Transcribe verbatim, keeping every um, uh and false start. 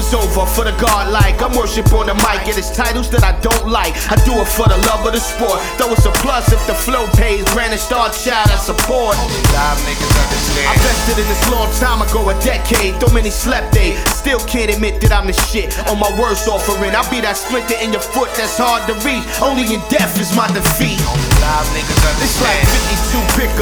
it's over for the godlike. I'm worship on the mic, and it's titles that I don't like. I do it for the love of the sport. Though it's a plus if the flow pays. Brandon Star Child, I support. Only live niggas understand. I vested in this long time ago, a decade. Though many slept, they still can't admit that I'm the shit. On my worst offering, I'll be that splinter in your foot that's hard to reach. Only in death is my defeat. Only live niggas It's like understand. fifty-two pick